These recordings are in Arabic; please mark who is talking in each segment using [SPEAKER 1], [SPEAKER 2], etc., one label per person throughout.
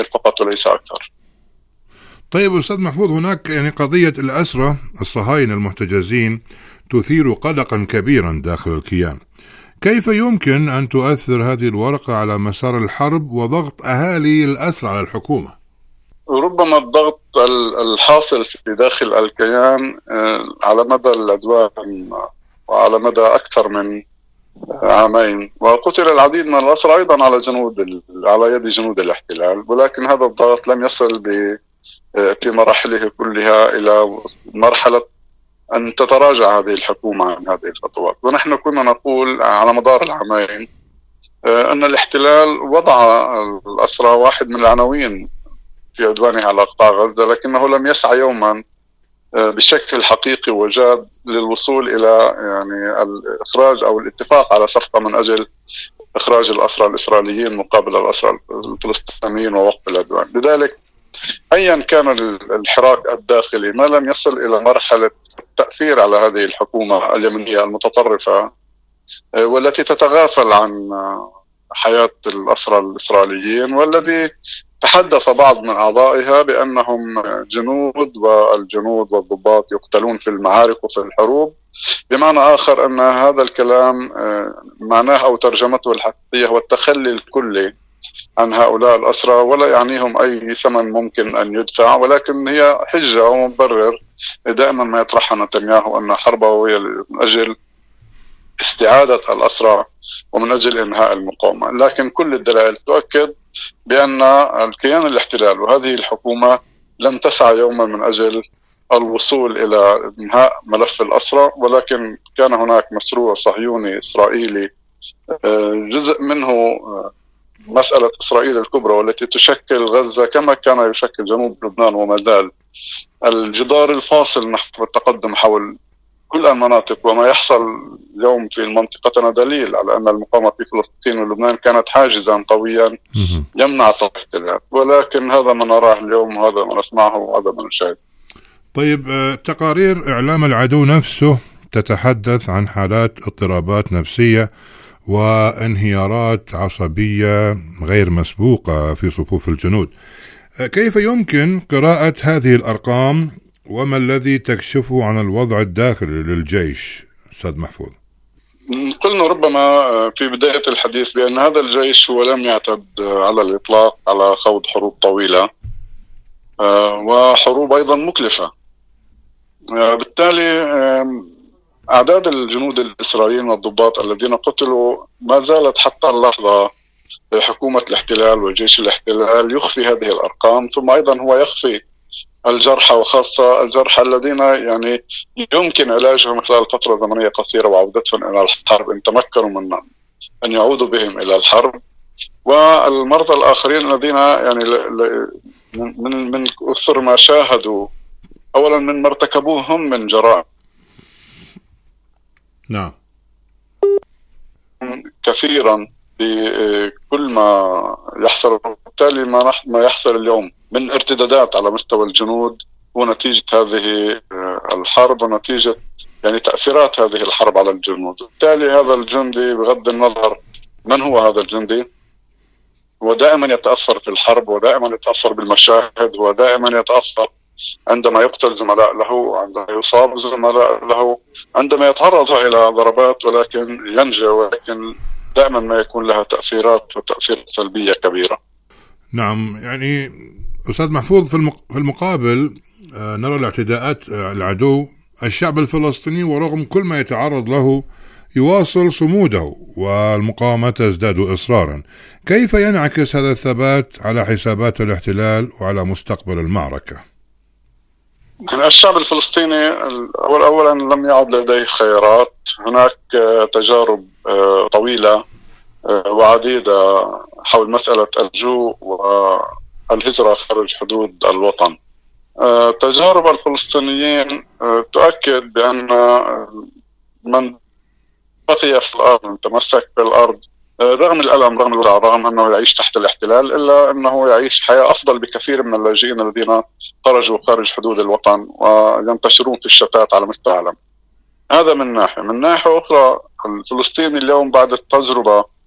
[SPEAKER 1] فقط وليس أكثر.
[SPEAKER 2] طيب أستاذ محفوظ، هناك يعني قضية الأسرى الصهاينة المحتجزين تثير قلقا كبيرا داخل الكيان. كيف يمكن أن تؤثر هذه الورقة على مسار الحرب وضغط أهالي الأسرى على الحكومة؟
[SPEAKER 1] ربما الضغط الحاصل في داخل الكيان على مدى العدوان وعلى مدى أكثر من عامين، وقتل العديد من الأسرى أيضا على يد جنود الاحتلال، ولكن هذا الضغط لم يصل في مراحله كلها إلى مرحلة أن تتراجع هذه الحكومة عن هذه الخطوات. ونحن كنا نقول على مدار العامين أن الاحتلال وضع الأسرى واحد من العناوين في عدوانه على قطاع غزة، لكنه لم يسعى يوما بشكل حقيقي وجاد للوصول إلى يعني الإخراج أو الاتفاق على صفقة من أجل إخراج الأسرى الإسرائيليين مقابل الأسرى الفلسطينيين ووقف العدوان. لذلك أيا كان الحراك الداخلي ما لم يصل إلى مرحلة التأثير على هذه الحكومة اليمنية المتطرفة والتي تتغافل عن حياة الأسرى الإسرائيليين، والذي تحدث بعض من أعضائها بأنهم جنود، والجنود والضباط يقتلون في المعارك وفي الحروب. بمعنى آخر أن هذا الكلام معناه أو ترجمته الحقيقية هو التخلي الكلي عن هؤلاء الأسرى، ولا يعنيهم أي ثمن ممكن أن يدفع، ولكن هي حجة ومبرر دائما ما يطرحها نتنياهو أن حربه هي من أجل استعادة الأسرى ومن أجل إنهاء المقاومة. لكن كل الدلائل تؤكد بأن الكيان الاحتلال وهذه الحكومة لم تسعى يوما من أجل الوصول إلى إنهاء ملف الأسرى، ولكن كان هناك مشروع صهيوني إسرائيلي جزء منه مسألة إسرائيل الكبرى والتي تشكل غزة كما كان يشكل جنوب لبنان، وما زال الجدار الفاصل نحو التقدم حول كل المناطق. وما يحصل اليوم في منطقتنا دليل على أن المقاومة في فلسطين ولبنان كانت حاجزا قويا يمنع الاحتلال، ولكن هذا ما نراه اليوم وهذا ما نسمعه وهذا ما نشاهده.
[SPEAKER 2] طيب، تقارير إعلام العدو نفسه تتحدث عن حالات اضطرابات نفسية وانهيارات عصبية غير مسبوقة في صفوف الجنود. كيف يمكن قراءة هذه الأرقام وما الذي تكشفه عن الوضع الداخلي للجيش أستاذ محفوظ؟
[SPEAKER 1] قلنا ربما في بداية الحديث بأن هذا الجيش هو لم يعتد على الإطلاق على خوض حروب طويلة وحروب أيضا مكلفة. بالتالي أعداد الجنود الإسرائيليين والضباط الذين قتلوا ما زالت حتى اللحظة حكومة الاحتلال وجيش الاحتلال يخفي هذه الأرقام، ثم أيضا هو يخفي الجرحى، وخاصة الجرحى الذين يعني يمكن علاجهم خلال فترة زمنية قصيرة وعودتهم إلى الحرب إن تمكنوا من أن يعودوا بهم إلى الحرب، والمرضى الآخرين الذين يعني من أثر ما شاهدوا أولا من ما ارتكبوه هم من جرائم
[SPEAKER 2] نعم
[SPEAKER 1] كثيرا بكل ما يحصل. بالتالي ما يحصل اليوم من ارتدادات على مستوى الجنود هو نتيجة هذه الحرب ونتيجة يعني تأثيرات هذه الحرب على الجنود. بالتالي هذا الجندي بغض النظر من هو هذا الجندي هو دائما يتأثر في الحرب، ودائما يتأثر بالمشاهد، ودائما يتأثر عندما يقتل زملاء له، عندما يصاب زملاء له، عندما يتعرض إلى ضربات ولكن ينجى، ولكن دائما ما يكون لها تأثيرات وتأثير سلبية كبيرة.
[SPEAKER 2] نعم، يعني أستاذ محفوظ في المقابل نرى الاعتداءات العدو. الشعب الفلسطيني ورغم كل ما يتعرض له يواصل صموده والمقاومة تزداد إصرارا. كيف ينعكس هذا الثبات على حسابات الاحتلال وعلى مستقبل المعركة؟
[SPEAKER 1] الشعب الفلسطيني أولا لم يعد لديه خيارات. هناك تجارب طويلة وعديدة حول مسألة اللجوء والهجرة خارج حدود الوطن. تجارب الفلسطينيين تؤكد بأن من بقي في الأرض تمسك بالأرض رغم الألم، رغم الوجع، رغم أنه يعيش تحت الاحتلال، إلا أنه يعيش حياة أفضل بكثير من اللاجئين الذين خرجوا خارج حدود الوطن وينتشرون في الشتات على مستوى العالم. هذا من ناحية. من ناحية أخرى الفلسطيني اليوم بعد التجربة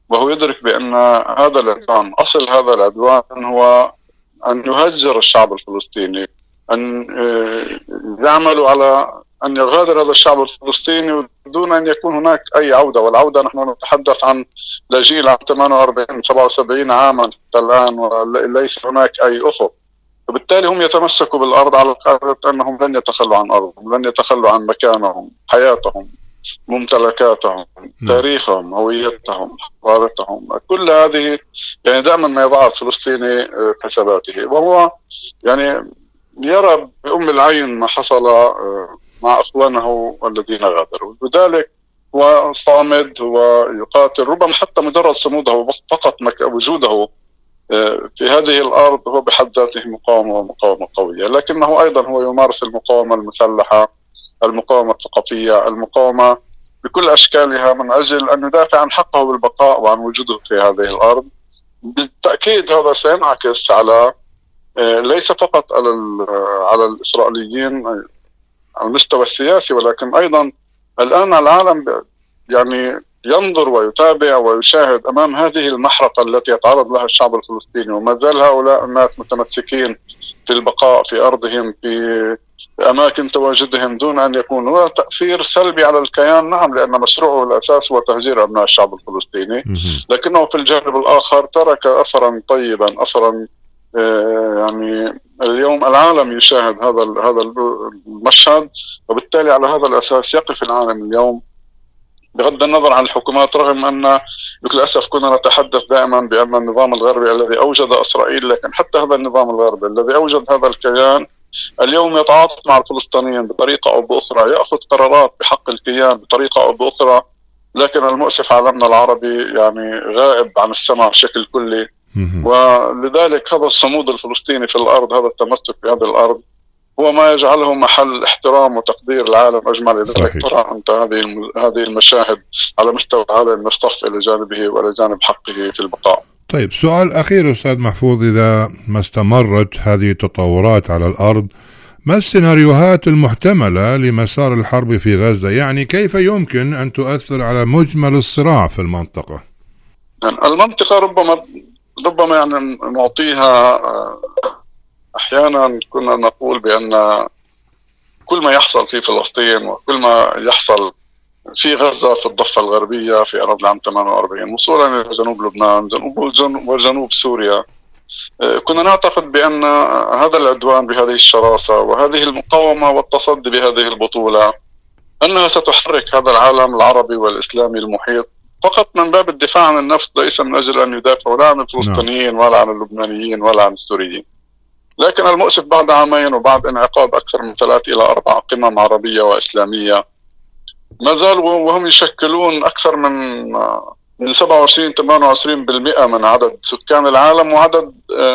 [SPEAKER 1] وهو يدرك بأن هذا العدوان، أصل هذا العدوان هو أن يهجر الشعب الفلسطيني، أن يعملوا على أن يغادر هذا الشعب الفلسطيني دون أن يكون هناك أي عودة. والعودة نحن نتحدث عن لجيل عن 48 77 عاما حتى الآن، وليس هناك أي أفق. وبالتالي هم يتمسكوا بالأرض على قاعدة أنهم لن يتخلوا عن أرضهم، لن يتخلوا عن مكانهم، حياتهم، ممتلكاتهم، تاريخهم، هويتهم، حضارتهم. كل هذه يعني دائما ما يضع الفلسطيني حساباته، وهو يعني يرى بأم العين ما حصل مع أخوانه الذين غادروا. لذلك هو صامد، هو يقاتل، ربما حتى مجرد صموده فقط وجوده في هذه الأرض هو بحد ذاته مقاومة ومقاومة قوية، لكنه أيضا هو يمارس المقاومة المسلحة، المقاومة الثقافية، المقاومة بكل أشكالها من أجل أن يدافع عن حقه بالبقاء وعن وجوده في هذه الأرض. بالتأكيد هذا سينعكس على ليس فقط على الإسرائيليين على المستوى السياسي، ولكن أيضا الآن العالم يعني ينظر ويتابع ويشاهد أمام هذه المحرقة التي يتعرض لها الشعب الفلسطيني، وما زال هؤلاء الناس متمسكين في البقاء في أرضهم، في أماكن تواجدهم، دون أن يكون هو تأثير سلبي على الكيان. نعم، لأن مشروعه الأساس هو تهجير أبناء الشعب الفلسطيني، لكنه في الجانب الآخر ترك أثرا طيبا، أثرا يعني اليوم العالم يشاهد هذا المشهد، وبالتالي على هذا الأساس يقف العالم اليوم بغض النظر عن الحكومات. رغم أن بكل أسف كنا نتحدث دائما بأن النظام الغربي الذي أوجد إسرائيل، لكن حتى هذا النظام الغربي الذي أوجد هذا الكيان اليوم يتعاطف مع الفلسطينيين بطريقة أو بأخرى، يأخذ قرارات بحق الكيان بطريقة أو بأخرى، لكن المؤسف عالمنا العربي يعني غائب عن السمع بشكل كلي. ولذلك هذا الصمود الفلسطيني في الأرض، هذا التمسك في هذه الأرض هو ما يجعله محل احترام وتقدير العالم أجمل. لذلك ترى أنت هذه المشاهد على مستوى العالم يصطف إلى جانبه وإلى جانب حقه في البقاء.
[SPEAKER 2] طيب، سؤال أخير أستاذ محفوظ، إذا ما استمرت هذه التطورات على الأرض، ما السيناريوهات المحتملة لمسار الحرب في غزة؟ يعني كيف يمكن أن تؤثر على مجمل الصراع في المنطقة؟
[SPEAKER 1] يعني المنطقة ربما يعني نعطيها أحيانا كنا نقول بأن كل ما يحصل في فلسطين وكل ما يحصل في غزة في الضفة الغربية في أرض العام 48 وصولا إلى جنوب لبنان وجنوب سوريا، كنا نعتقد بأن هذا العدوان بهذه الشراسة وهذه المقاومة والتصدي بهذه البطولة أنها ستحرك هذا العالم العربي والإسلامي المحيط فقط من باب الدفاع عن النفس، ليس من أجل أن يدافعوا لا عن الفلسطينيين ولا عن اللبنانيين ولا عن السوريين. لكن المؤسف بعد عامين وبعد انعقاد أكثر من 3 إلى 4 قمم عربية وإسلامية، ما زالوا وهم يشكلون أكثر من 27-28% من عدد سكان العالم وعدد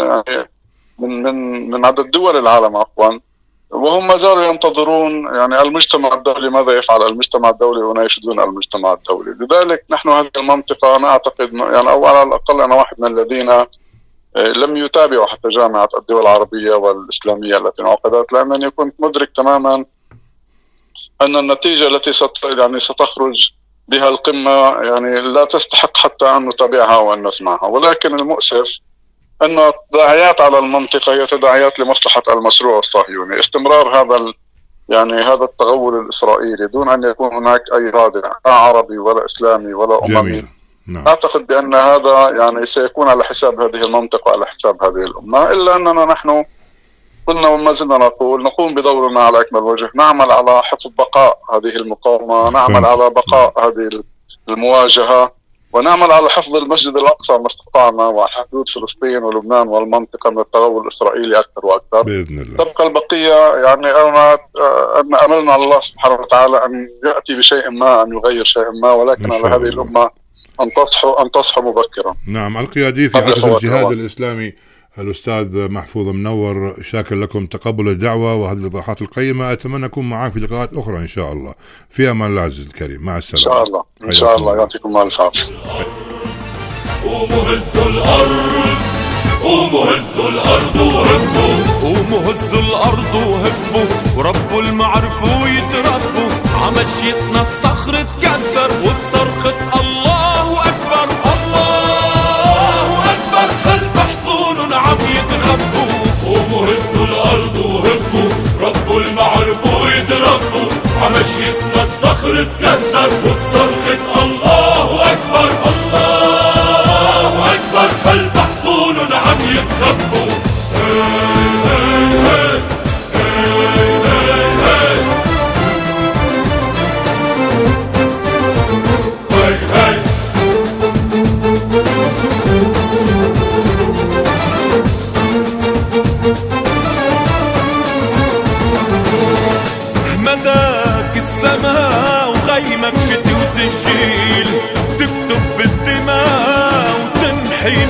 [SPEAKER 1] من عدد دول العالم عفوا، وهم ما زالوا ينتظرون يعني المجتمع الدولي ماذا يفعل المجتمع الدولي ويناشدون المجتمع الدولي. لذلك نحن هذه المنطقة أنا أعتقد يعني أو على الأقل أنا واحد من الذين لم يتابعوا حتى جامعة الدول العربية والإسلامية التي انعقدت، لأنني كنت مدرك تماما أن النتيجة التي ستخرج بها القمة يعني لا تستحق حتى أن نتابعها وأن نسمعها. ولكن المؤسف أن التداعيات على المنطقة هي تداعيات لمصلحة المشروع الصهيوني، استمرار هذا التغول الإسرائيلي دون أن يكون هناك أي رادع لا عربي ولا إسلامي ولا أممي. نعم. أعتقد بأن هذا يعني سيكون على حساب هذه المنطقة وعلى حساب هذه الأمة، إلا أننا نحن قلنا وما زلنا نقوم بدورنا على أكمل وجه، نعمل على حفظ بقاء هذه المقاومة، نعمل على بقاء هذه المواجهة، ونعمل على حفظ المسجد الأقصى ما استطعنا وعلى حدود فلسطين ولبنان والمنطقة من التغول الإسرائيلي أكثر وأكثر بإذن الله. تبقى البقية يعني أن أملنا على الله سبحانه وتعالى أن يأتي بشيء ما، أن يغير شيء ما، ولكن على هذه الأمة أن تصحو مبكرا.
[SPEAKER 2] نعم. القيادي في عرس الجهاد الإسلامي الأستاذ محفوظ منور، شاكر لكم تقبل الدعوة وهذه الإيضاحات القيمة. أتمنى أكون معاك في لقاءات أخرى إن شاء الله. في أمان الله عز الكريم، مع السلامة.
[SPEAKER 1] إن شاء الله إن شاء الله، يعطيكم الف عافية.
[SPEAKER 3] قوموا هزوا الأرض، قوموا هزوا الأرض وهبوا، قوموا هزوا الأرض وهبوا، وربوا المعرفوا يتربوا، عمشيتنا الصخر اتكسر وبصرخة الله أكبر الله قوموا هزوا الأرض وهبوا، ربوا المعرفوا يتربوا، عمشيتنا الصخر اتكسر وبصرخة الله أكبر الله أكبر، خلف حصونهم عم يتخبوا.
[SPEAKER 4] مداك السماء وغيمك شتي وسجيل، تكتب بالدماء وتمحي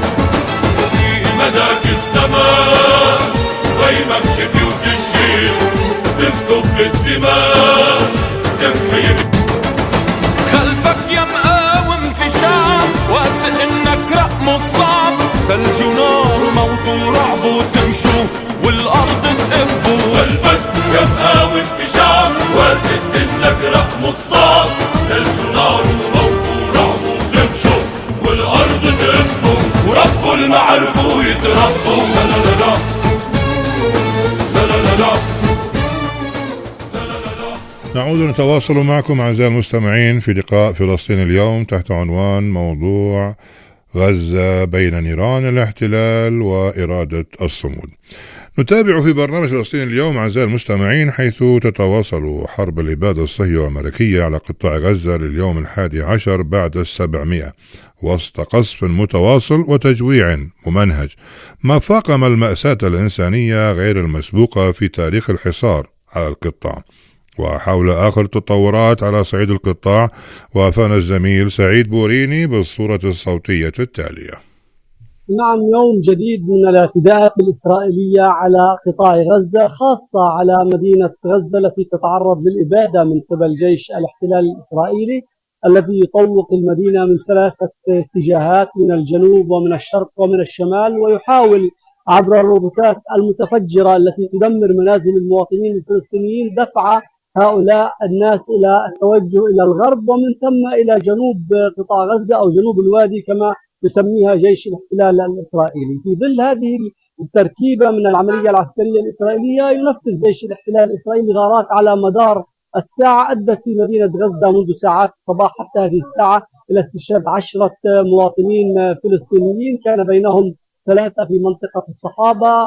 [SPEAKER 3] مداك السماء وغيمك شتي وسجيل، تكتب بالدماء تمحي.
[SPEAKER 4] خلفك يا مقاوم في شعب واثق انك رقم الصعب، ثلج ونار وموت ورعب وتمشوا والارض تقبوا.
[SPEAKER 3] خلفك يا مقاوم في شعب واثق انك رقم الصعب، ثلج ونار وموت ورعب وتمشوا والارض تقبوا، وربوا المعرفوا يتربوا. لا لا لا لا لا لا لا لا.
[SPEAKER 2] نعود نتواصل معكم أعزائي المستمعين في لقاء فلسطين اليوم تحت عنوان موضوع غزة بين نيران الاحتلال وإرادة الصمود. نتابع في برنامج فلسطين اليوم أعزائي المستمعين حيث تتواصل حرب الإبادة الصهيونية الأمريكية على قطاع غزة لليوم 11 بعد 700 وسط قصف متواصل وتجويع ممنهج، ما فاقم المأساة الإنسانية غير المسبوقة في تاريخ الحصار على القطاع. وحول آخر التطورات على صعيد القطاع وافانا الزميل سعيد بوريني بالصورة الصوتية التالية.
[SPEAKER 5] نعم، يوم جديد من الاعتداءات الإسرائيلية على قطاع غزة، خاصة على مدينة غزة التي تتعرض للإبادة من قبل جيش الاحتلال الإسرائيلي الذي يطوق المدينة من 3 اتجاهات، من الجنوب ومن الشرق ومن الشمال، ويحاول عبر الروبوتات المتفجرة التي تدمر منازل المواطنين الفلسطينيين دفع هؤلاء الناس إلى التوجه إلى الغرب ومن ثم إلى جنوب قطاع غزة أو جنوب الوادي كما يسميها جيش الاحتلال الإسرائيلي. في ظل هذه التركيبة من العملية العسكرية الإسرائيلية ينفذ جيش الاحتلال الإسرائيلي غارات على مدار الساعة أدت في مدينة غزة منذ ساعات الصباح حتى هذه الساعة إلى استشهاد 10 مواطنين فلسطينيين، كان بينهم 3 في منطقة الصحابة،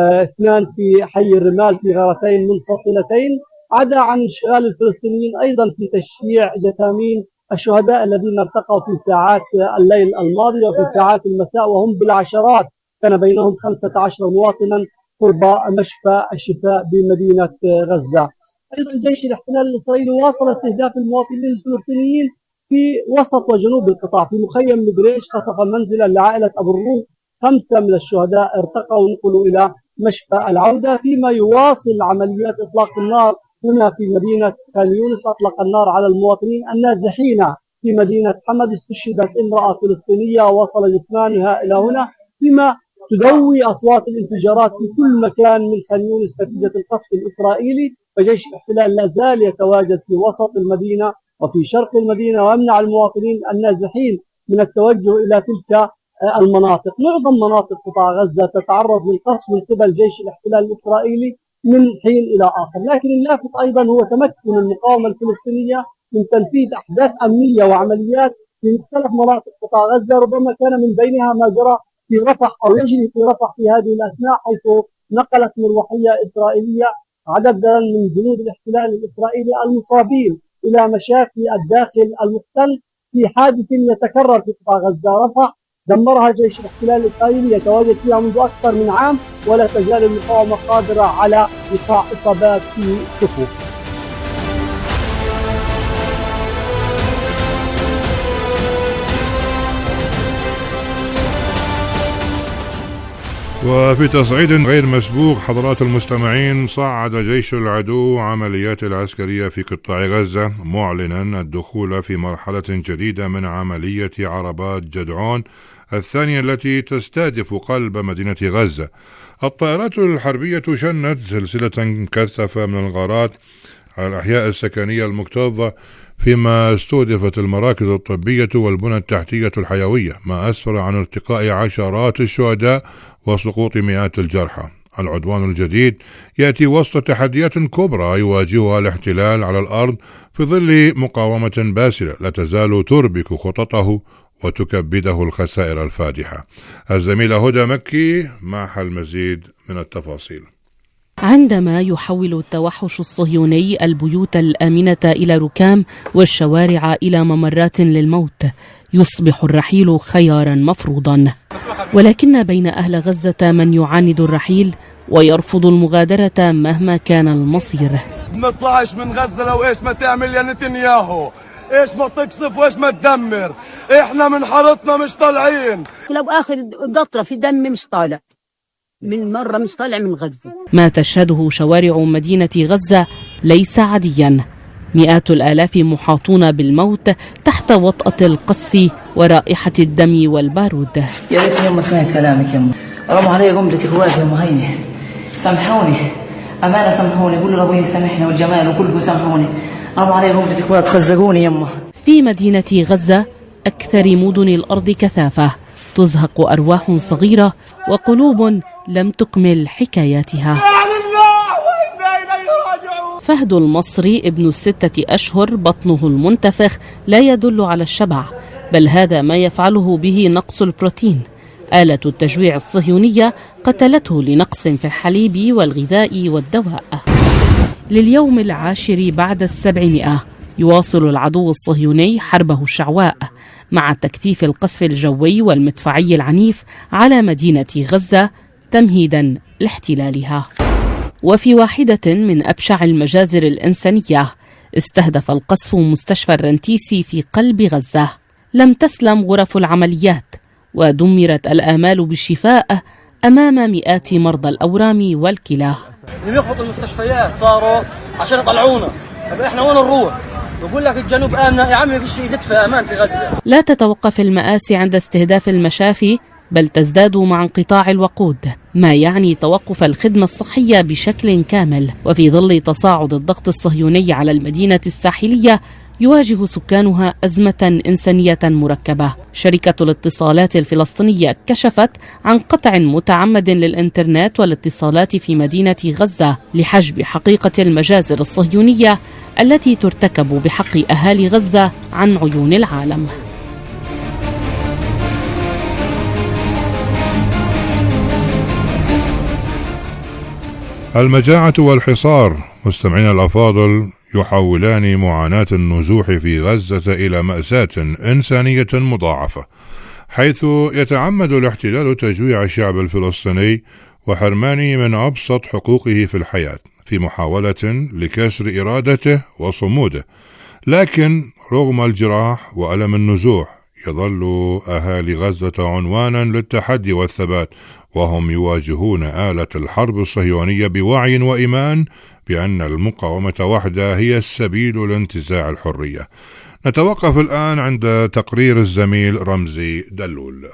[SPEAKER 5] 2 في حي الرمال في غارتين منفصلتين، عدا عن انشغال الفلسطينيين أيضا في تشييع جثامين الشهداء الذين ارتقوا في ساعات الليل الماضية وفي ساعات المساء وهم بالعشرات، كان بينهم 15 مواطنا قرب مشفى الشفاء بمدينة غزة. أيضا جيش الاحتلال الإسرائيلي واصل استهداف المواطنين الفلسطينيين في وسط وجنوب القطاع. في مخيم نبريش خصف منزلا لعائلة أبو الروح، 5 من الشهداء ارتقوا ونقلوا إلى مشفى العودة، فيما يواصل عمليات إطلاق النار هنا في مدينة خان يونس. أطلق النار على المواطنين النازحين في مدينة حمد، استشهدت امرأة فلسطينية وصل جثمانها إلى هنا، فيما تدوي أصوات الانفجارات في كل مكان من خان يونس نتيجة القصف الإسرائيلي. فجيش الاحتلال لا زال يتواجد في وسط المدينة وفي شرق المدينة ويمنع المواطنين النازحين من التوجه إلى تلك المناطق. معظم مناطق قطاع غزة تتعرض للقصف من قبل جيش الاحتلال الإسرائيلي من حين إلى آخر، لكن اللافت أيضا هو تمكن المقاومة الفلسطينية من تنفيذ أحداث أمنية وعمليات في مختلف مناطق قطاع غزة، ربما كان من بينها ما جرى في رفح أو يجري في رفح في هذه الأثناء، حيث نقلت مروحية إسرائيلية عددا من جنود الاحتلال الإسرائيلي المصابين إلى مشافي الداخل المحتل في حادث يتكرر في قطاع غزة. رفح دمرها جيش الاحتلال الإسرائيلي يتواجد فيها منذ أكثر من عام، ولا تزال المقاومة قادرة على إيقاع إصابات في صفوف.
[SPEAKER 2] وفي تصعيد غير مسبوق حضرات المستمعين، صعد جيش العدو عمليات العسكرية في قطاع غزة معلنا الدخول في مرحلة جديدة من عملية عربات جدعون الثانية التي تستهدف قلب مدينة غزة. الطائرات الحربية شنت سلسلة كثيفة من الغارات على الأحياء السكنية المكتظة فيما استهدفت المراكز الطبية والبنى التحتية الحيوية، ما أسفر عن ارتقاء عشرات الشهداء وسقوط مئات الجرحى. العدوان الجديد يأتي وسط تحديات كبرى يواجهها الاحتلال على الأرض في ظل مقاومة باسلة لا تزال تربك خططه وتكبده الخسائر الفادحة. الزميلة هدى مكي معها المزيد من التفاصيل.
[SPEAKER 6] عندما يحول التوحش الصهيوني البيوت الآمنة إلى ركام والشوارع إلى ممرات للموت، يصبح الرحيل خيارا مفروضا. ولكن بين أهل غزة من يعاند الرحيل ويرفض المغادرة مهما كان المصير.
[SPEAKER 7] بنطلعش من غزة لو إيش ما تعمل يا نتنياهو، إيش ما تقصف وإيش ما تدمر، إحنا من حارتنا مش طالعين.
[SPEAKER 8] لو آخر قطرة في دم مش طالع من مرة، مش طالع من غزة.
[SPEAKER 6] ما تشهده شوارع مدينة غزة ليس عاديا، مئات الآلاف محاطون بالموت تحت وطأة القصف ورائحة الدم والبارود.
[SPEAKER 9] يا ريت يوم سمعت كلامك يوم رموا علي قملة اخواتي يوم هيني، سامحوني أمانة، سامحوني، قولوا لأبوي سامحني والجمال وكلكم سامحوني، رموا علي قملة اخوات خزقوني يمه.
[SPEAKER 6] في مدينة غزة أكثر مدن الأرض كثافة تزهق أرواح صغيرة وقلوب لم تكمل حكاياتها. فهد المصري ابن 6 أشهر بطنه المنتفخ لا يدل على الشبع، بل هذا ما يفعله به نقص البروتين. آلة التجويع الصهيونية قتلته لنقص في الحليب والغذاء والدواء. لليوم 10 بعد 700 يواصل العدو الصهيوني حربه الشعواء مع تكثيف القصف الجوي والمدفعي العنيف على مدينة غزة تمهيدا لاحتلالها. وفي واحدة من أبشع المجازر الإنسانية استهدف القصف مستشفى الرنتيسي في قلب غزة. لم تسلم غرف العمليات ودمرت الآمال بالشفاء أمام مئات مرضى الأورام والكلى.
[SPEAKER 10] اللي يخبطوا المستشفيات صاروا عشان يطلعونا، طب احنا وين نروح؟ بقول لك الجنوب آمن يا عمي، فيش دفء أمان في غزة.
[SPEAKER 6] لا تتوقف المآسي عند استهداف المشافي، بل تزداد مع انقطاع الوقود، ما يعني توقف الخدمة الصحية بشكل كامل. وفي ظل تصاعد الضغط الصهيوني على المدينة الساحلية يواجه سكانها أزمة إنسانية مركبة. شركة الاتصالات الفلسطينية كشفت عن قطع متعمد للإنترنت والاتصالات في مدينة غزة لحجب حقيقة المجازر الصهيونية التي ترتكب بحق أهالي غزة عن عيون العالم.
[SPEAKER 2] المجاعة والحصار مستمعين الأفاضل يحولان معاناة النزوح في غزة إلى مأساة إنسانية مضاعفة، حيث يتعمد الاحتلال تجويع الشعب الفلسطيني وحرمانه من أبسط حقوقه في الحياة في محاولة لكسر إرادته وصموده. لكن رغم الجراح وألم النزوح يظل أهالي غزة عنوانا للتحدي والثبات، وهم يواجهون آلة الحرب الصهيونية بوعي وإيمان بأن المقاومة وحدها هي السبيل لانتزاع الحرية. نتوقف الآن عند تقرير الزميل رمزي دلول.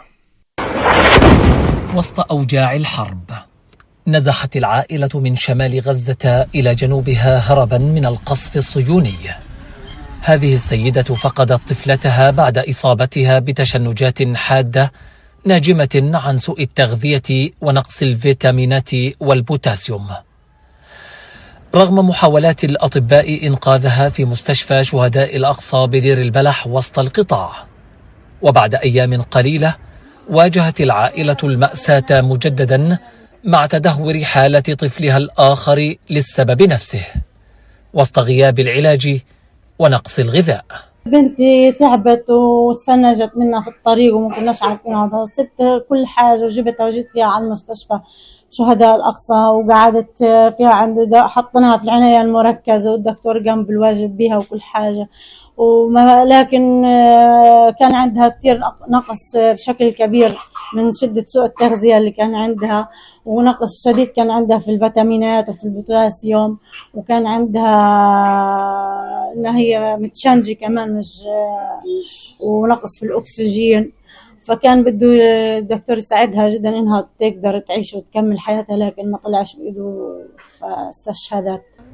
[SPEAKER 11] وسط أوجاع الحرب نزحت العائلة من شمال غزة إلى جنوبها هربا من القصف الصهيوني. هذه السيدة فقدت طفلتها بعد إصابتها بتشنجات حادة ناجمة عن سوء التغذية ونقص الفيتامينات والبوتاسيوم. رغم محاولات الأطباء إنقاذها في مستشفى شهداء الأقصى بدير البلح وسط القطاع، وبعد أيام قليلة واجهت العائلة المأساة مجددا مع تدهور حالة طفلها الآخر للسبب نفسه وسط غياب العلاج ونقص الغذاء.
[SPEAKER 12] بنتي تعبت وسنجت منا في الطريق وما كناش عارفين هذا، سبت كل حاجة وجبتها وجيت فيها على المستشفى شهداء الأقصى وقعدت فيها عند حطناها في العناية المركزة والدكتور قام بالواجب بها وكل حاجة، لكن كان عندها كتير نقص بشكل كبير من شدة سوء التغذية اللي كان عندها، ونقص شديد كان عندها في الفيتامينات وفي البوتاسيوم، وكان عندها إنها هي متشنجة كمان ونقص في الأكسجين، فكان بده الدكتور يساعدها جدا إنها تقدر تعيش وتكمل حياتها، لكن ما طلعش بإيده فاستشهدت.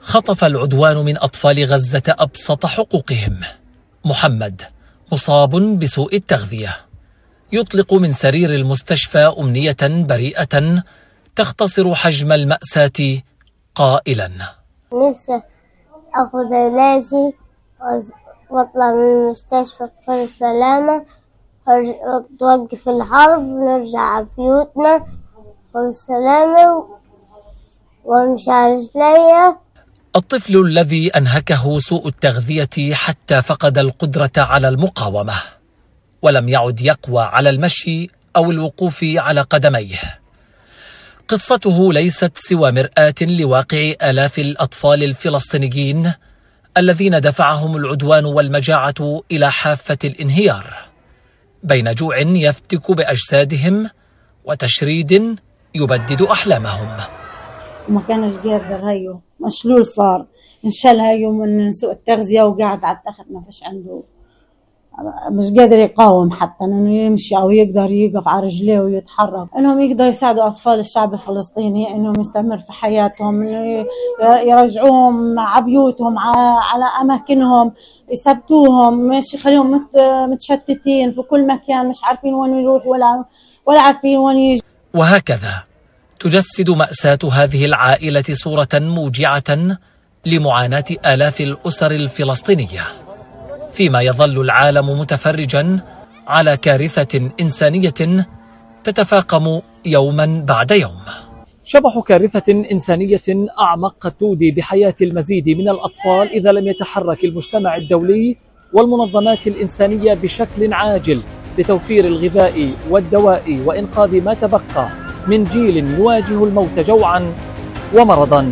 [SPEAKER 11] خطف العدوان من أطفال غزة أبسط حقوقهم. محمد مصاب بسوء التغذية، يطلق من سرير المستشفى أمنية بريئة تختصر حجم المأساة قائلا:
[SPEAKER 13] لسه أخذ علاجي واطلع من المستشفى بكل سلامة، توقف الحرب ونرجع على بيوتنا بكل سلامة وامشي على رجليا.
[SPEAKER 11] الطفل الذي أنهكه سوء التغذية حتى فقد القدرة على المقاومة، ولم يعد يقوى على المشي أو الوقوف على قدميه. قصته ليست سوى مرآة لواقع آلاف الأطفال الفلسطينيين الذين دفعهم العدوان والمجاعة إلى حافة الانهيار، بين جوع يفتك بأجسادهم وتشريد يبدد أحلامهم.
[SPEAKER 12] وما كانش قادر، هيو مشلول صار، انشل هيو من سوء التغذية وقاعد على التخت، ما فيش عنده، مش قادر يقاوم حتى انه يمشي او يقدر يقف على رجليه ويتحرك. انهم يقدروا يساعدوا اطفال الشعب الفلسطيني انهم يستمر في حياتهم، انه يرجعوهم على بيوتهم، على اماكنهم، يثبتوهم، مش يخليهم متشتتين في كل مكان، مش عارفين وين يروح ولا عارفين وين يجي.
[SPEAKER 11] وهكذا تجسد مأساة هذه العائلة صورة موجعة لمعاناة آلاف الأسر الفلسطينية، فيما يظل العالم متفرجا على كارثة إنسانية تتفاقم يوما بعد يوم. شبح كارثة إنسانية أعمق قد تودي بحياة المزيد من الأطفال إذا لم يتحرك المجتمع الدولي والمنظمات الإنسانية بشكل عاجل لتوفير الغذاء والدواء وإنقاذ ما تبقى من جيل يواجه الموت جوعا ومرضا.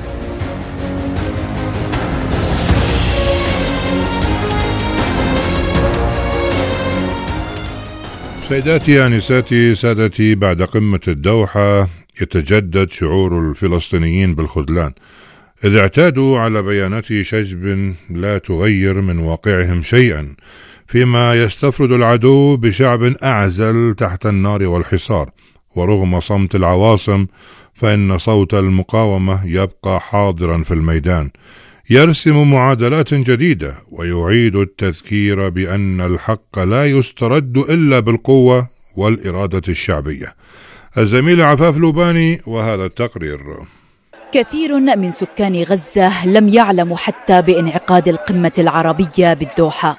[SPEAKER 2] سيداتي آنساتي سادتي، بعد قمة الدوحة يتجدد شعور الفلسطينيين بالخذلان، إذ اعتادوا على بيانات شجب لا تغير من واقعهم شيئا، فيما يستفرد العدو بشعب أعزل تحت النار والحصار. ورغم صمت العواصم فإن صوت المقاومة يبقى حاضرا في الميدان، يرسم معادلات جديدة ويعيد التذكير بأن الحق لا يسترد إلا بالقوة والإرادة الشعبية. الزميل عفاف لوباني وهذا التقرير.
[SPEAKER 14] كثير من سكان غزة لم يعلموا حتى بانعقاد القمة العربية بالدوحة،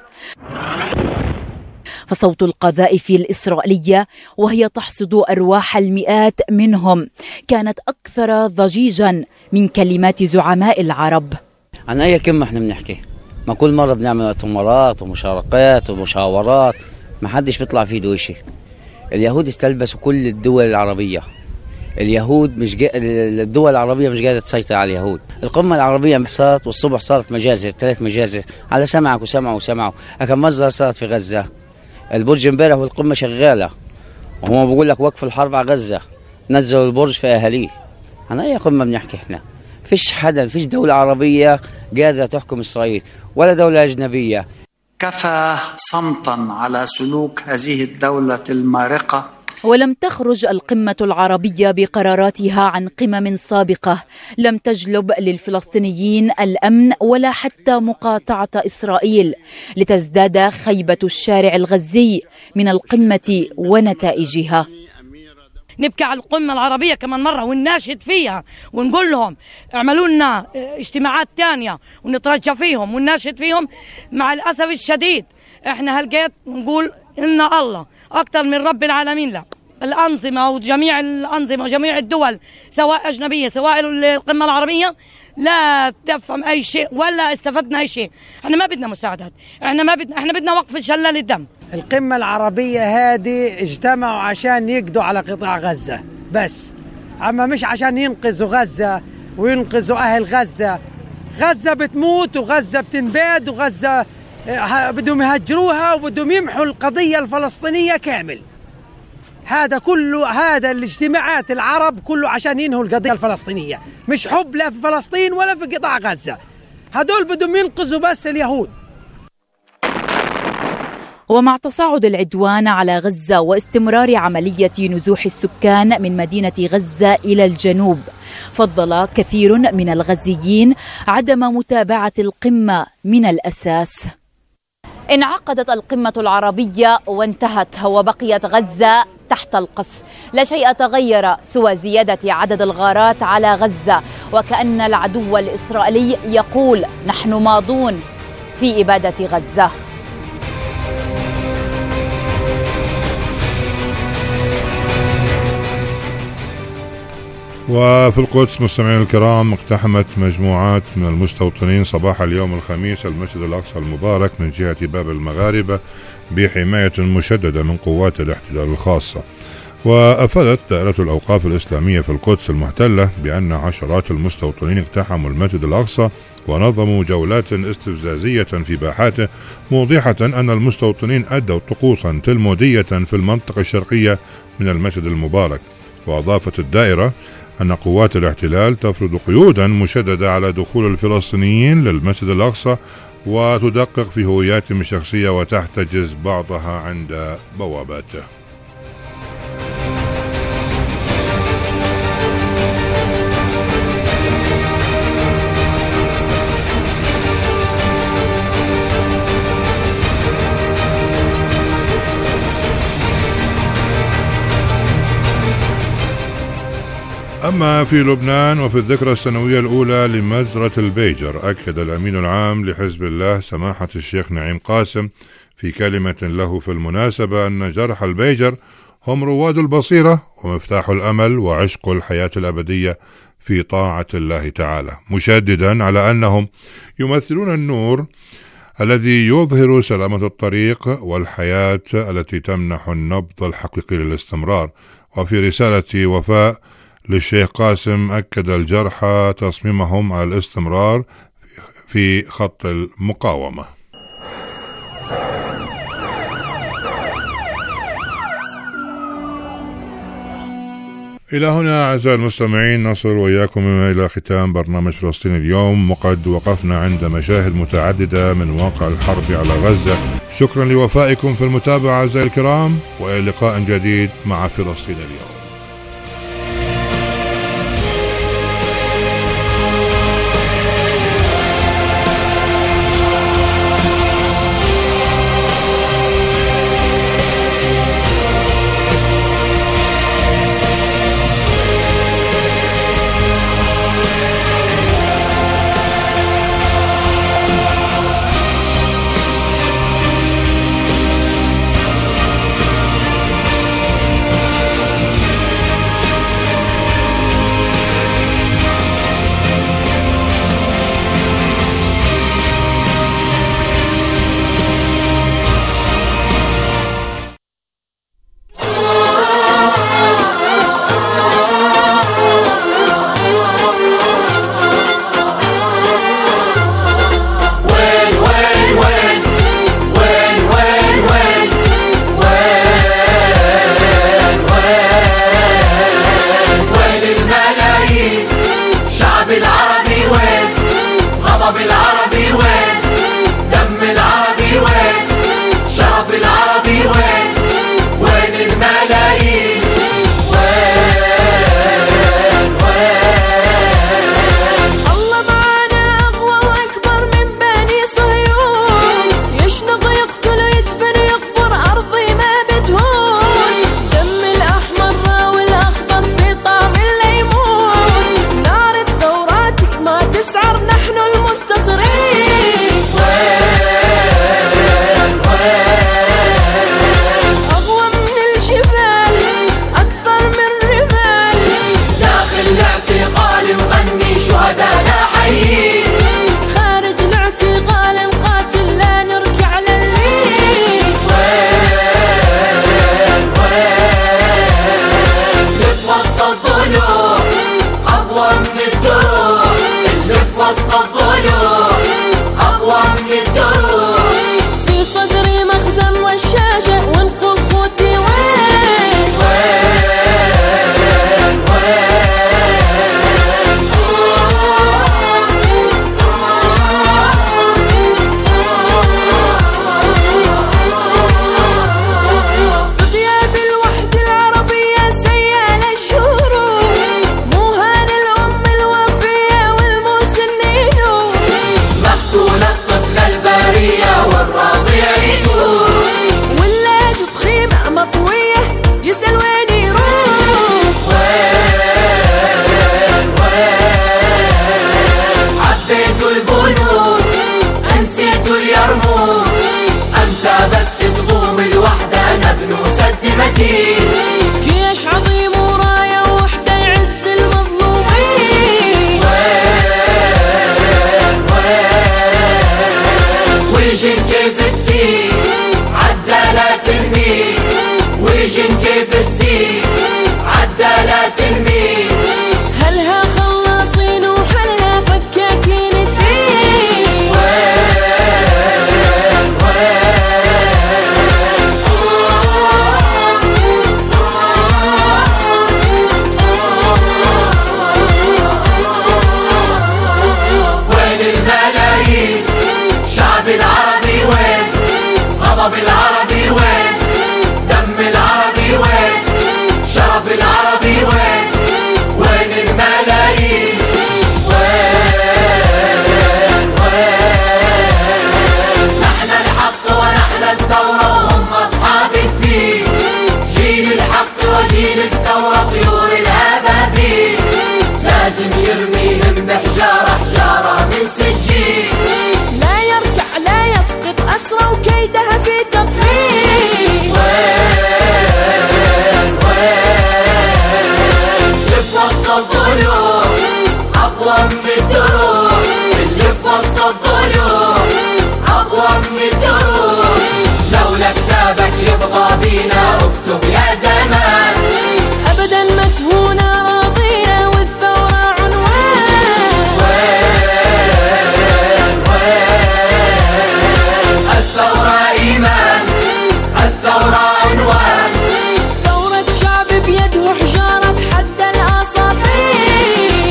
[SPEAKER 14] فصوت القذائف الإسرائيلية وهي تحصد أرواح المئات منهم كانت أكثر ضجيجا من كلمات زعماء العرب.
[SPEAKER 15] عن أي كلمة احنا بنحكي؟ ما كل مرة بنعمل مؤتمرات ومشاركات ومشاورات، ما حدش بيطلع في ايده شيء. اليهود استلبسوا كل الدول العربية، اليهود الدول العربية مش قادرة تسيطر على اليهود. القمة العربية صارت والصبح صارت مجازر، 3 مجازر على سمعك وسمعوا. كم مجزرة صارت في غزة؟ البرج امبارح والقمة شغالة، وهم بيقول لك وقف الحرب على غزة، نزلوا البرج في أهاليه. عن أي قمة بنحكي احنا؟ فيش دولة عربية قادرة تحكم إسرائيل ولا دولة أجنبية.
[SPEAKER 16] كفى صمتا على سلوك هذه الدولة المارقة.
[SPEAKER 14] ولم تخرج القمة العربية بقراراتها عن قمم سابقة لم تجلب للفلسطينيين الأمن ولا حتى مقاطعة إسرائيل، لتزداد خيبة الشارع الغزي من القمة ونتائجها.
[SPEAKER 17] نبكي على القمة العربية كمان مرة ونناشد فيها ونقول لهم اعملوا لنا اجتماعات تانية ونترجى فيهم ونناشد فيهم. مع الأسف الشديد احنا هلقيت نقول إن الله أكثر من رب العالمين. لا، الأنظمة وجميع الأنظمة وجميع الدول سواء أجنبية سواء القمة العربية لا تفهم أي شيء ولا استفدنا أي شيء. احنا ما بدنا مساعدات، احنا بدنا وقف شلال الدم.
[SPEAKER 18] القمة العربية هذه اجتمعوا عشان يقضوا على قطاع غزة بس، أما مش عشان ينقذوا غزة وينقذوا أهل غزة. غزة بتموت وغزة بتنباد وغزة بدهم يهجروها وبدهم يمحوا القضية الفلسطينية كامل. هذا الاجتماعات العرب كله عشان ينهوا القضية الفلسطينية، مش حب لا في فلسطين ولا في قطاع غزة. هدول بدهم ينقذوا بس اليهود.
[SPEAKER 14] ومع تصاعد العدوان على غزة واستمرار عملية نزوح السكان من مدينة غزة إلى الجنوب، فضل كثير من الغزيين عدم متابعة القمة من الأساس. انعقدت القمة العربية وانتهت وبقيت غزة تحت القصف. لا شيء تغير سوى زيادة عدد الغارات على غزة، وكأن العدو الإسرائيلي يقول نحن ماضون في إبادة غزة.
[SPEAKER 2] وفي القدس مستمعين الكرام، اقتحمت مجموعات من المستوطنين صباح اليوم الخميس المسجد الأقصى المبارك من جهة باب المغاربة بحماية مشددة من قوات الاحتلال الخاصة. وأفادت دائرة الأوقاف الإسلامية في القدس المحتلة بأن عشرات المستوطنين اقتحموا المسجد الأقصى ونظموا جولات استفزازية في باحاته، موضحة أن المستوطنين أدوا طقوسا تلمودية في المنطقة الشرقية من المسجد المبارك. وأضافت الدائرة أن قوات الاحتلال تفرض قيودا مشددة على دخول الفلسطينيين للمسجد الأقصى وتدقق في هوياتهم الشخصية وتحتجز بعضها عند بواباته. أما في لبنان وفي الذكرى السنوية الأولى لمجزرة البيجر، أكد الأمين العام لحزب الله سماحة الشيخ نعيم قاسم في كلمة له في المناسبة أن جرح البيجر هم رواد البصيرة ومفتاح الأمل وعشق الحياة الأبدية في طاعة الله تعالى، مشددا على أنهم يمثلون النور الذي يظهر سلامة الطريق والحياة التي تمنح النبض الحقيقي للاستمرار. وفي رسالة وفاء للشيخ قاسم أكد الجرحى تصميمهم على الاستمرار في خط المقاومة. إلى هنا أعزائي المستمعين نصل وإياكم إلى ختام برنامج فلسطين اليوم، وقد وقفنا عند مشاهد متعددة من واقع الحرب على غزة. شكرا لوفائكم في المتابعة أعزائي الكرام، وإلى لقاء جديد مع فلسطين اليوم.
[SPEAKER 19] الأمة لازم يرميهم بحجارة حجارة من سجين.
[SPEAKER 20] لا يركع لا يسقط أسرى وكيدها في تضليل.
[SPEAKER 19] وين اللي في وسط الضلوع أقوى من الدروع، اللي في وسط الضلوع أقوى من الدروع. لولا كتابك يبقى بينا اكتب يا زمان.
[SPEAKER 20] أبدا مدهونة راضية والثورة عنوان.
[SPEAKER 19] وين الثورة إيمان، الثورة عنوان.
[SPEAKER 20] ثورة شعب بيده حجارة تحدى الأساطير.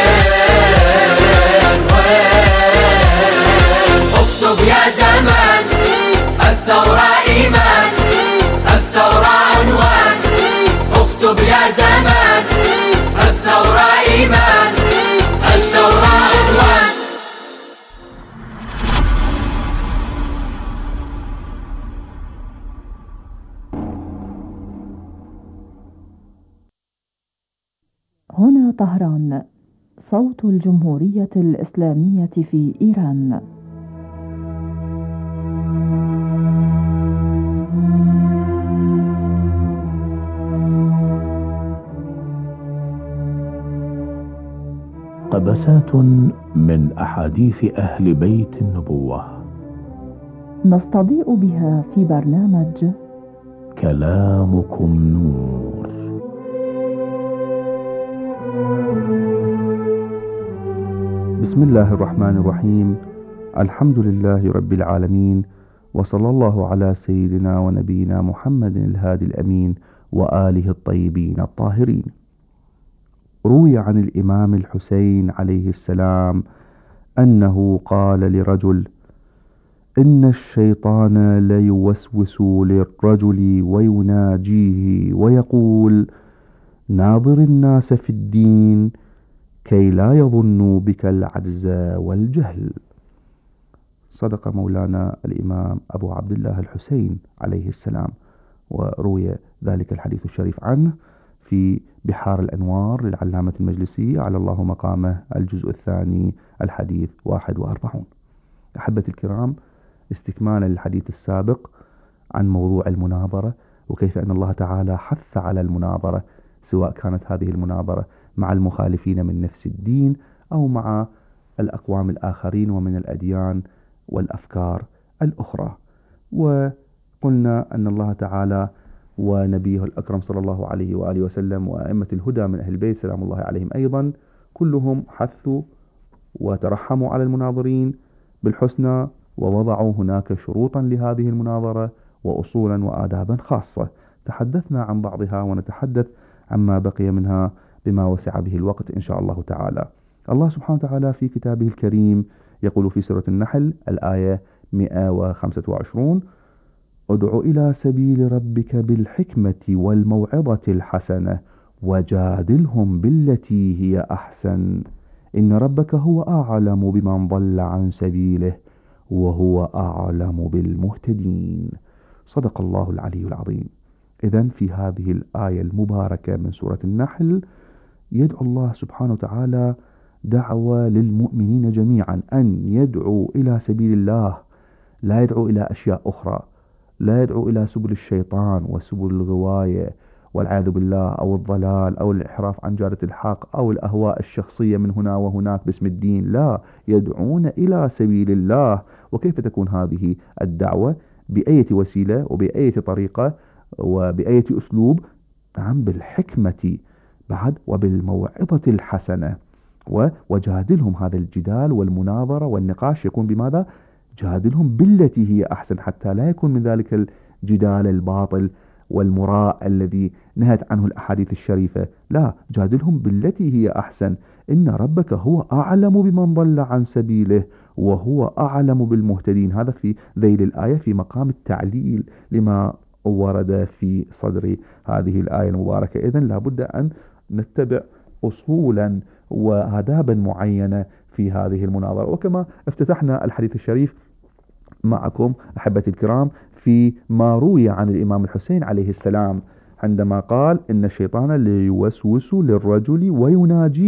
[SPEAKER 19] اكتب يا زمان. الثورة إيمان، الثورة عنوان. اكتب يا زمان. الثورة إيمان، الثورة عنوان.
[SPEAKER 21] هنا طهران، صوت الجمهورية الإسلامية في إيران.
[SPEAKER 22] قبسات من أحاديث أهل بيت النبوة
[SPEAKER 21] نستضيء بها في برنامج
[SPEAKER 22] كلامكم نور.
[SPEAKER 23] بسم الله الرحمن الرحيم. الحمد لله رب العالمين، وصلى الله على سيدنا ونبينا محمد الهادي الأمين وآله الطيبين الطاهرين. روي عن الإمام الحسين عليه السلام أنه قال لرجل: إن الشيطان ليوسوس للرجل ويناجيه ويقول: ناظر الناس في الدين كي لا يظنوا بك العجز والجهل. صدق مولانا الإمام أبو عبد الله الحسين عليه السلام، وروي ذلك الحديث الشريف عنه في بحار الأنوار للعلامة المجلسي على الله مقامه الجزء الثاني الحديث 41. أحبة الكرام، استكمالا للحديث السابق عن موضوع المناظرة، وكيف أن الله تعالى حث على المناظرة، سواء كانت هذه المناظرة مع المخالفين من نفس الدين أو مع الأقوام الآخرين ومن الأديان والأفكار الأخرى. وقلنا أن الله تعالى ونبيه الأكرم صلى الله عليه وآله وسلم وأئمة الهدى من أهل البيت سلام الله عليهم أيضا كلهم حثوا وترحموا على المناظرين بالحسنى، ووضعوا هناك شروطا لهذه المناظرة وأصولا وآدابا خاصة. تحدثنا عن بعضها ونتحدث عما بقي منها بما وسع به الوقت إن شاء الله تعالى. الله سبحانه وتعالى في كتابه الكريم يقول في سورة النحل الآية 125: ادع إلى سبيل ربك بالحكمة والموعظة الحسنة وجادلهم بالتي هي أحسن إن ربك هو أعلم بمن ضل عن سبيله وهو أعلم بالمهتدين. صدق الله العلي العظيم. إذن في هذه الآية المباركة من سورة النحل يدعو الله سبحانه وتعالى دعوة للمؤمنين جميعا أن يدعوا إلى سبيل الله، لا يدعو إلى أشياء أخرى، لا يدعو إلى سبل الشيطان وسبل الغواية والعياذ بالله أو الضلال أو الانحراف عن جادة الحق أو الأهواء الشخصية من هنا وهناك باسم الدين. لا، يدعون إلى سبيل الله. وكيف تكون هذه الدعوة؟ بأية وسيلة وبأية طريقة وبأية أسلوب؟ نعم، بالحكمة بعد وبالموعظة الحسنة. وجادلهم، هذا الجدال والمناظرة والنقاش يكون بماذا؟ جادلهم بالتي هي أحسن، حتى لا يكون من ذلك الجدال الباطل والمراء الذي نهت عنه الأحاديث الشريفة. لا، جادلهم بالتي هي أحسن إن ربك هو أعلم بمن ضل عن سبيله وهو أعلم بالمهتدين. هذا في ذيل الآية في مقام التعليل لما ورد في صدر هذه الآية المباركة. إذن لابد أن نتبع أصولا وآدابا معينة في هذه المناظرة. وكما افتتحنا الحديث الشريف معكم أحبتي الكرام في ما روي عن الإمام الحسين عليه السلام عندما قال: إن الشيطان ليوسوس للرجل ويناجيه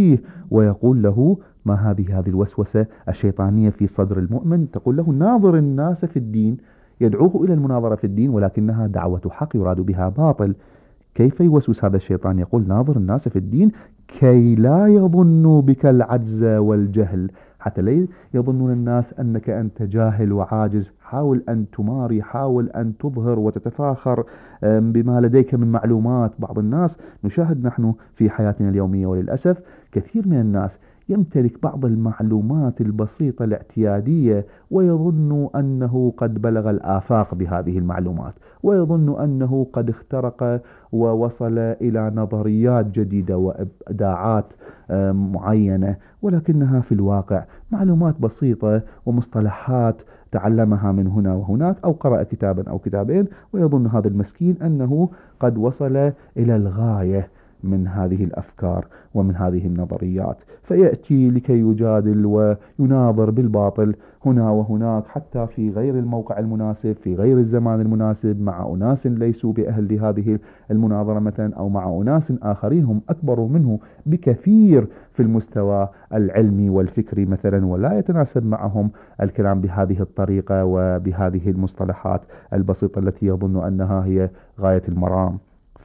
[SPEAKER 23] ويقول له ما هذه الوسوسة الشيطانية في صدر المؤمن، تقول له ناظر الناس في الدين، يدعوه إلى المناظرة في الدين ولكنها دعوة حق يراد بها باطل. كيف يوسوس هذا الشيطان؟ يقول ناظر الناس في الدين كي لا يظنوا بك العجز والجهل، حتى لا يظنون الناس أنك أنت جاهل وعاجز. حاول أن تماري، حاول أن تظهر وتتفاخر بما لديك من معلومات. بعض الناس نشاهد نحن في حياتنا اليومية وللأسف كثير من الناس يمتلك بعض المعلومات البسيطة الاعتيادية ويظن أنه قد بلغ الآفاق بهذه المعلومات، ويظن أنه قد اخترق ووصل إلى نظريات جديدة وإبداعات معينة، ولكنها في الواقع معلومات بسيطة ومصطلحات تعلمها من هنا وهناك أو قرأ كتابا أو كتابين، ويظن هذا المسكين أنه قد وصل إلى الغاية من هذه الأفكار ومن هذه النظريات، فيأتي لكي يجادل ويناظر بالباطل هنا وهناك، حتى في غير الموقع المناسب، في غير الزمان المناسب، مع أناس ليسوا بأهل لهذه المناظرة مثلا، أو مع أناس آخرين هم أكبر منه بكثير في المستوى العلمي والفكري مثلا، ولا يتناسب معهم الكلام بهذه الطريقة وبهذه المصطلحات البسيطة التي يظن أنها هي غاية المرام.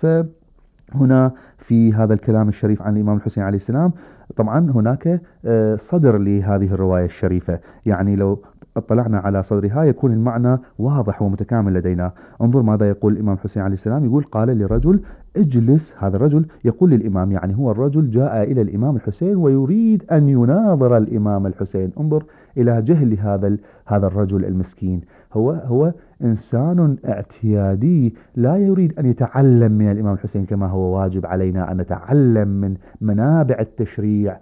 [SPEAKER 23] فهنا في هذا الكلام الشريف عن الإمام الحسين عليه السلام طبعا هناك صدر لهذه الرواية الشريفة، يعني لو اطلعنا على صدرها يكون المعنى واضح ومتكامل لدينا. انظر ماذا يقول الإمام الحسين عليه السلام، يقول قال لرجل اجلس. هذا الرجل يقول للإمام، يعني هو الرجل جاء إلى الإمام الحسين ويريد أن يناظر الإمام الحسين. انظر إلى جهل هذا الرجل المسكين، هو إنسان اعتيادي لا يريد أن يتعلم من الإمام الحسين كما هو واجب علينا أن نتعلم من منابع التشريع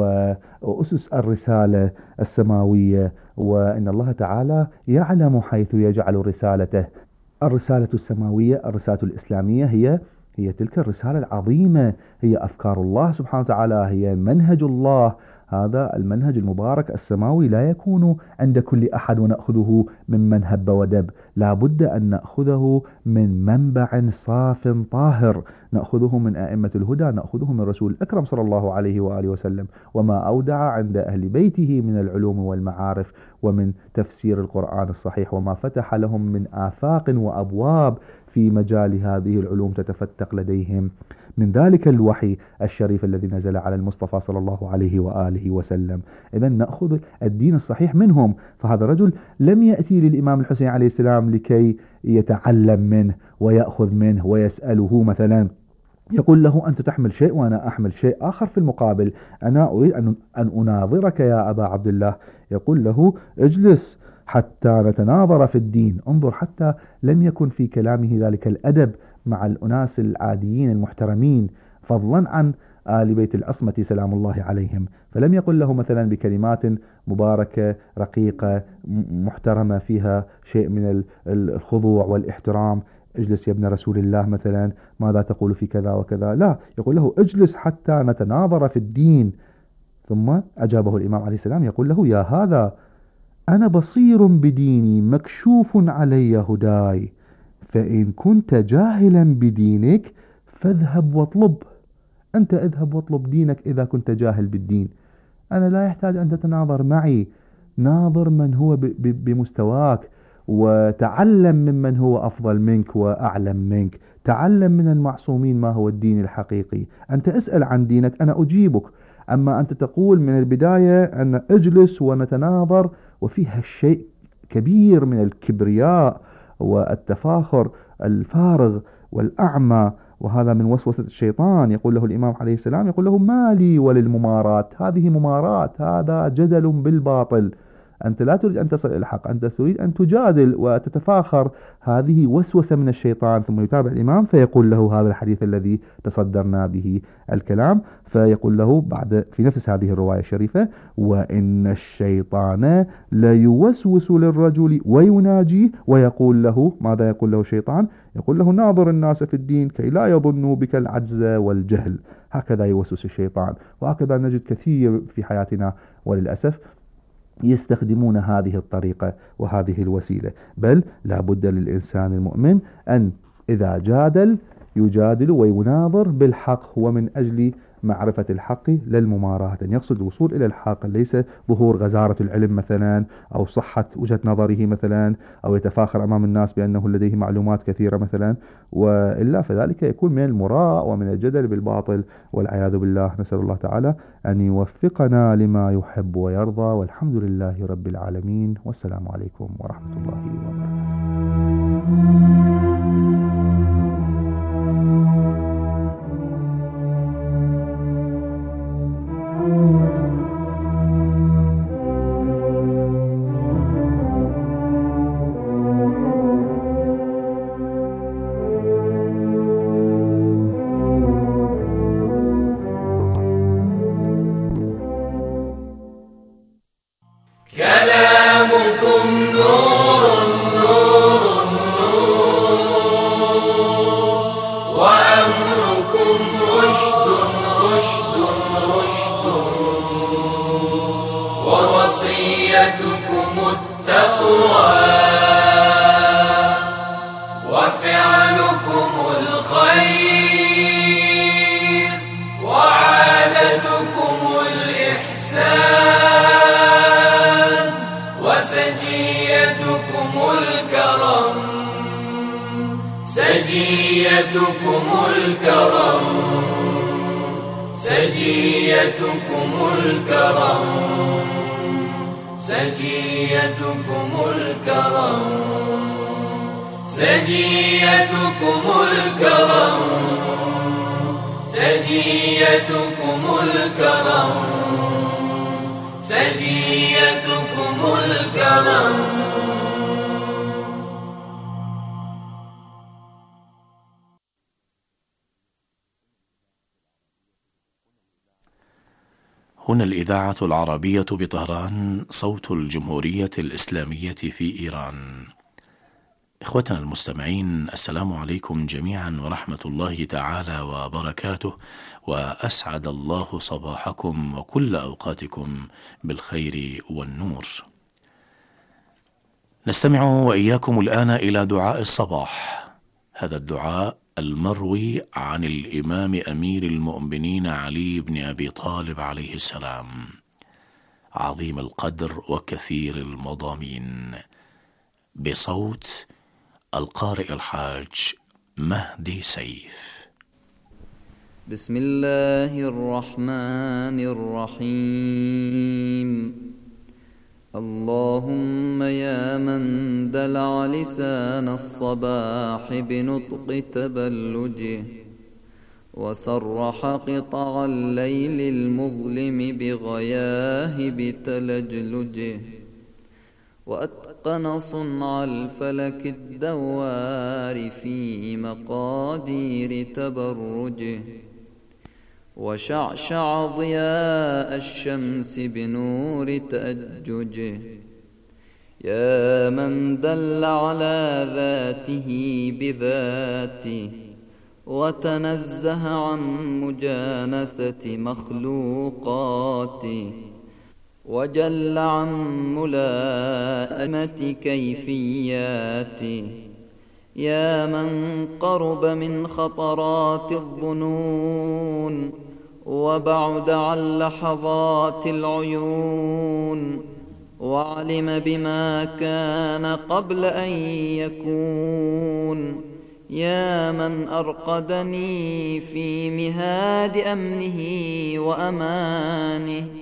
[SPEAKER 23] وأسس الرسالة السماوية، وإن الله تعالى يعلم حيث يجعل رسالته. الرسالة السماوية، الرسالة الإسلامية هي تلك الرسالة العظيمة، هي أفكار الله سبحانه وتعالى، هي منهج الله. هذا المنهج المبارك السماوي لا يكون عند كل أحد ونأخذه ممن هب ودب، لا بد أن نأخذه من منبع صاف طاهر، نأخذه من أئمة الهدى، نأخذه من رسول الأكرم صلى الله عليه وآله وسلم، وما أودع عند أهل بيته من العلوم والمعارف ومن تفسير القرآن الصحيح، وما فتح لهم من آفاق وأبواب في مجال هذه العلوم تتفتق لديهم من ذلك الوحي الشريف الذي نزل على المصطفى صلى الله عليه وآله وسلم. إذن نأخذ الدين الصحيح منهم. فهذا الرجل لم يأتي للإمام الحسين عليه السلام لكي يتعلم منه ويأخذ منه ويسأله مثلا، يقول له أنت تحمل شيء وأنا أحمل شيء آخر في المقابل، أنا أريد أن أناظرك يا أبا عبد الله. يقول له اجلس حتى نتناظر في الدين. انظر، حتى لم يكن في كلامه ذلك الأدب مع الأناس العاديين المحترمين، فضلا عن آل بيت العصمة سلام الله عليهم، فلم يقل له مثلا بكلمات مباركة رقيقة محترمة فيها شيء من الخضوع والاحترام، اجلس يا ابن رسول الله مثلا، ماذا تقول في كذا وكذا، لا، يقول له اجلس حتى نتناظر في الدين. ثم أجابه الإمام عليه السلام يقول له يا هذا أنا بصير بديني مكشوف علي هداي، فإن كنت جاهلا بدينك فاذهب واطلب. أنت اذهب واطلب دينك إذا كنت جاهل بالدين، أنا لا يحتاج أن تتناظر معي، ناظر من هو بمستواك وتعلم ممن هو أفضل منك وأعلم منك، تعلم من المعصومين ما هو الدين الحقيقي. أنت اسأل عن دينك أنا أجيبك، أما أنت تقول من البداية أن اجلس ونتناظر، وفيها الشيء كبير من الكبرياء والتفاخر الفارغ والأعمى، وهذا من وسوسة الشيطان. يقول له الإمام عليه السلام، يقول له ما لي وللممارات، هذه ممارات، هذا جدل بالباطل، أنت لا تريد أن تصل إلى الحق، أنت تريد أن تجادل وتتفاخر، هذه وسوسة من الشيطان. ثم يتابع الإمام فيقول له هذا الحديث الذي تصدرنا به الكلام، فيقول له بعد في نفس هذه الرواية الشريفة وإن الشيطان ليوسوس للرجل ويناجيه ويقول له، ماذا يقول له الشيطان؟ يقول له ناظر الناس في الدين كي لا يظنوا بك العجز والجهل. هكذا يوسوس الشيطان، وهكذا نجد كثير في حياتنا وللأسف يستخدمون هذه الطريقة وهذه الوسيلة. بل لا بد للإنسان المؤمن أن إذا جادل يجادل ويناظر بالحق، ومن أجل معرفة الحق لا المماراة، أن يقصد الوصول إلى الحق، ليس ظهور غزارة العلم مثلا أو صحة وجهة نظره مثلا أو يتفاخر أمام الناس بأنه لديه معلومات كثيرة مثلا، وإلا فذلك يكون من المراء ومن الجدل بالباطل والعياذ بالله. نسأل الله تعالى أن يوفقنا لما يحب ويرضى، والحمد لله رب العالمين، والسلام عليكم ورحمة الله وبركاته.
[SPEAKER 19] كلامكم نور نور نور، وأمركم رشد رشد رشد، ووصيتكم التقوى، وفعلكم الخير، وعادتكم الإحسان، وسجيتكم الكرم، سجيتكم الكرم، سجيتكم الكرم، سجيتكم الكرم، سجيتكم الكرم، سجيتكم الكرم، سجيتكم الكرم.
[SPEAKER 1] هنا الإذاعة العربية بطهران، صوت الجمهورية الإسلامية في إيران. إخوتنا المستمعين، السلام عليكم جميعا ورحمة الله تعالى وبركاته، وأسعد الله صباحكم وكل أوقاتكم بالخير والنور. نستمع وإياكم الآن إلى دعاء الصباح، هذا الدعاء المروي عن الإمام أمير المؤمنين علي بن أبي طالب عليه السلام، عظيم القدر وكثير المضامين، بصوت القارئ الحاج مهدي سيف.
[SPEAKER 3] بسم الله الرحمن الرحيم. اللهم يا من دلع لسان الصباح بنطق تبلجه، وسرح قطع الليل المظلم بغياهب تلجلجه، وأتقن صنع الفلك الدوار في مقادير تبرجه، وشعشع ضياء الشمس بنور تأججه. يا من دل على ذاته بذاته، وتنزه عن مجانسة مخلوقاته، وجل عن ملائمة كيفياته. يا من قرب من خطرات الظنون، وبعد عن لحظات العيون، وعلم بما كان قبل أن يكون. يا من أرقدني في مهاد أمنه وأمانه،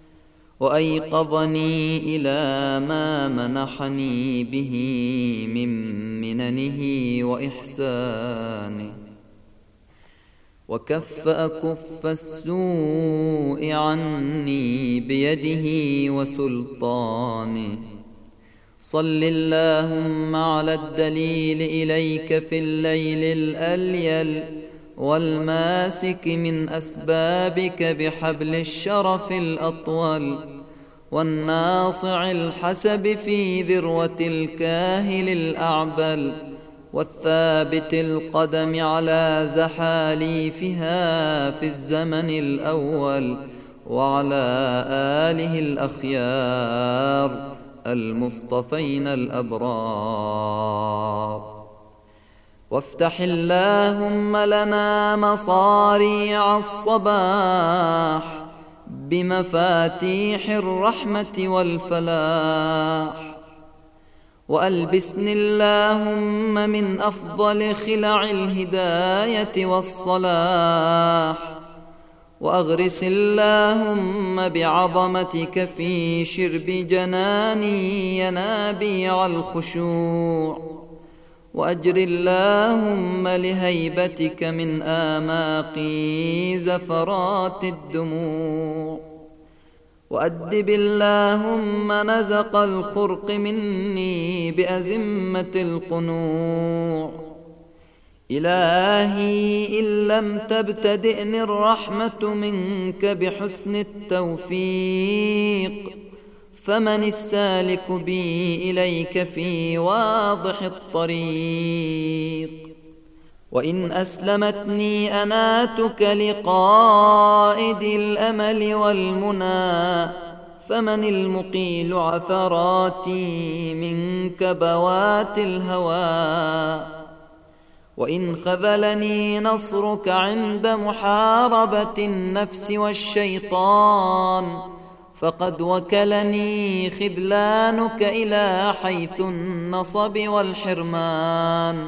[SPEAKER 3] وأيقظني إلى ما منحني به من مننه وإحسانه، وكف أكف السوء عني بيده وسلطانه. صل اللهم على الدليل إليك في الليل الأليل، والماسك من أسبابك بحبل الشرف الأطول، والناصع الحسب في ذروة الكاهل الأعبل، والثابت القدم على زحاليفها في الزمن الأول، وعلى آله الأخيار المصطفين الأبرار. وافتح اللهم لنا مصاريع الصباح بمفاتيح الرحمة والفلاح، وألبسني اللهم من أفضل خلع الهداية والصلاح، وأغرس اللهم بعظمتك في شرب جناني ينابيع الخشوع، وأجر اللهم لهيبتك من آماقي زفرات الدموع، وأدب اللهم نزق الخرق مني بأزمة القنوع. إلهي إن لم تبتدئني الرحمة منك بحسن التوفيق، فمن السالك بي إليك في واضح الطريق. وإن أسلمتني أناتك لقائد الأمل والمنى، فمن المقيل عثراتي من كبوات الهوى. وإن خذلني نصرك عند محاربة النفس والشيطان، فقد وكلني خذلانك إلى حيث النصب والحرمان.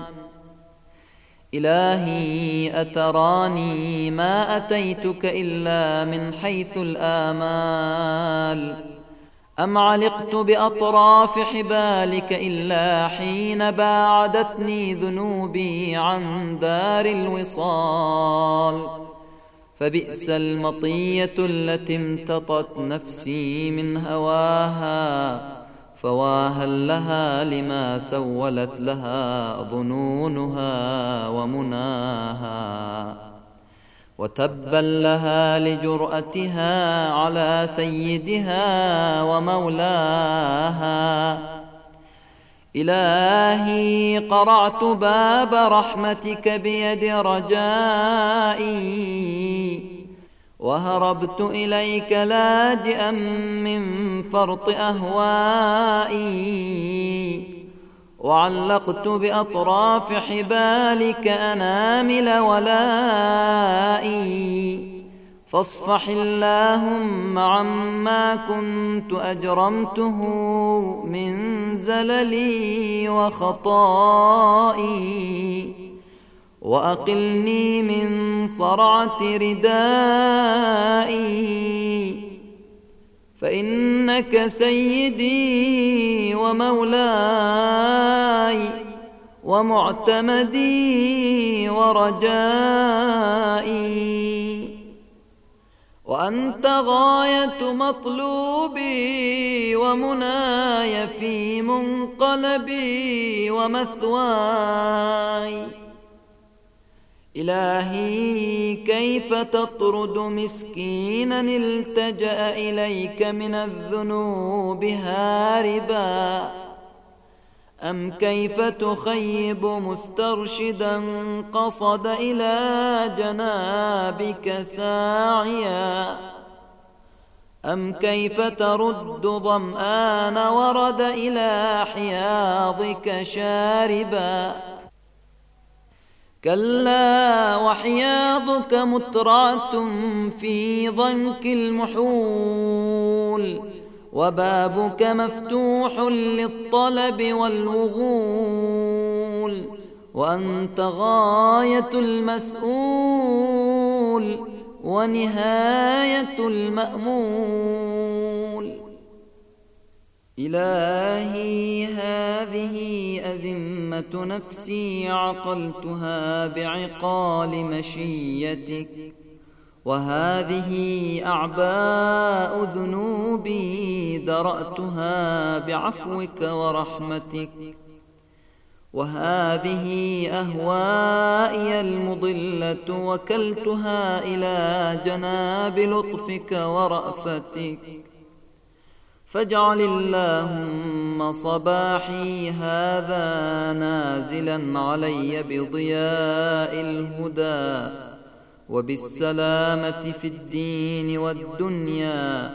[SPEAKER 3] إلهي أتراني ما أتيتك إلا من حيث الآمال، أم علقت بأطراف حبالك إلا حين باعدتني ذنوبي عن دار الوصال. فبئس المطية التي امتطت نفسي من هواها، فواها لها لما سولت لها ظنونها ومناها. وتبا لها لجرأتها على سيدها ومولاها. إلهي قرعت باب رحمتك بيد رجائي، وهربت إليك لاجئا من فرط أهوائي، وعلقت بأطراف حبالك أنامل ولائي. فاصفح اللهم عما كنت أجرمته من زللي وخطائي، وأقلني من صرعة ردائي. فإنك سيدي ومولاي ومعتمدي ورجائي، وأنت غاية مطلوبي ومناي في منقلبي ومثواي. إلهي كيف تطرد مسكينا التجأ إليك من الذنوب هاربا، أم كيف تخيب مسترشدا قصد إلى جنابك ساعيا، أم كيف ترد ظمآن ورد إلى حياضك شاربا. كلا وحياضك مترعة في ضنك المحول، وبابك مفتوح للطلب والوغول، وأنت غاية المسؤول ونهاية المأمول. إلهي هذه أزمة نفسي عقلتها بعقال مشيتك، وهذه أعباء ذنوبي درأتها بعفوك ورحمتك، وهذه أهوائي المضلة وكلتها إلى جناب لطفك ورأفتك. فاجعل اللهم صباحي هذا نازلا علي بضياء الهدى وبالسلامة في الدين والدنيا،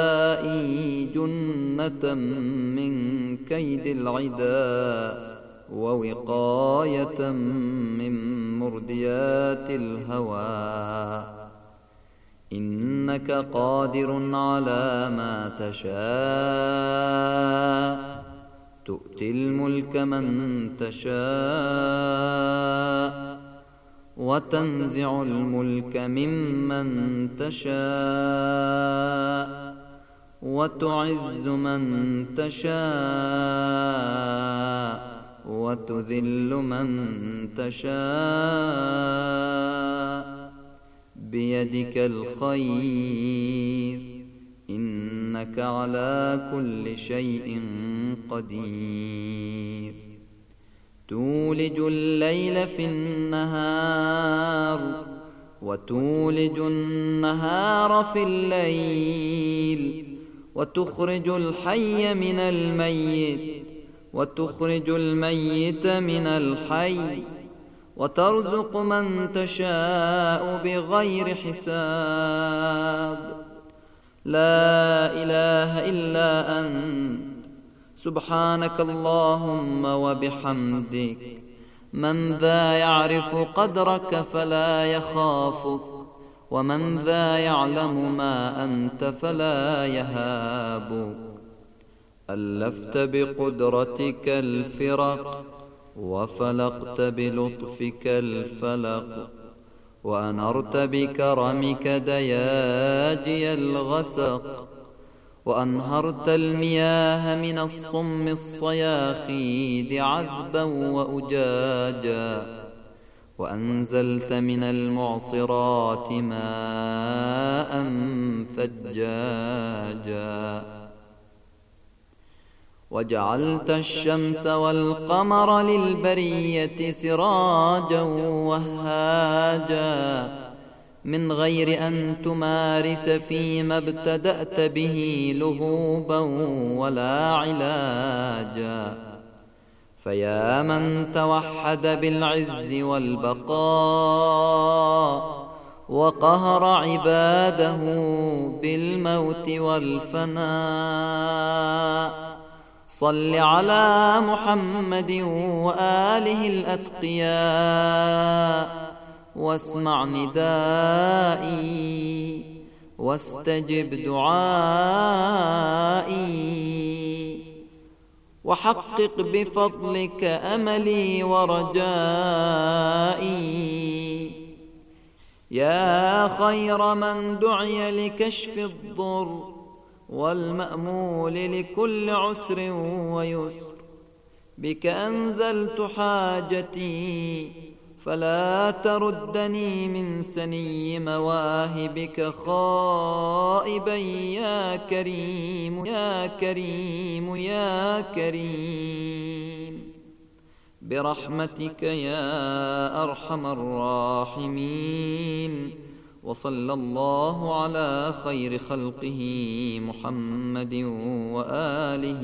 [SPEAKER 3] ومسائي جنة من كيد العدا ووقاية من مرديات الهوى. إنك قادر على ما تشاء، تؤتي الملك من تشاء وتنزع الملك ممن تشاء وتعز من تشاء وتذل من تشاء، بيدك الخير، إنك على كل شيء قدير. تولج الليل في النهار وتولج النهار في الليل، وتخرج الحي من الميت وتخرج الميت من الحي، وترزق من تشاء بغير حساب. لا إله إلا أنت سبحانك اللهم وبحمدك. من ذا يعرف قدرك فلا يخافك، ومن ذا يعلم ما أنت فلا يهابك. ألفت بقدرتك الفرق، وفلقت بلطفك الفلق، وأنرت بكرمك دياجي الغسق، وأنهرت المياه من الصم الصياخيد عذبا وأجاجا، وأنزلت من المعصرات ماء ثجاجا، وجعلت الشمس والقمر للبرية سراجا وهاجا، من غير أن تمارس فيما ابتدأت به لهوبا ولا علاجا. فيا من توحد بالعز والبقاء، وقهر عباده بالموت والفناء، صل على محمد وآله الأتقياء، واسمع ندائي واستجب دعائي، وحقق بفضلك أملي ورجائي. يا خير من دعي لكشف الضر، والمأمول لكل عسر ويسر، بك أنزلت حاجتي فلا تردني من سني مواهبك خائبا يا كريم يا كريم يا كريم، برحمتك يا أرحم الراحمين. وصلى الله على خير خلقه محمد وآله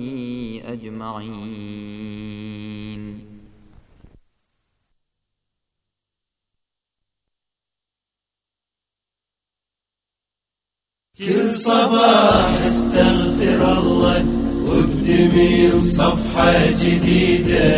[SPEAKER 3] أجمعين.
[SPEAKER 19] كل صباح استغفر الله واقدمي صفحة جديدة،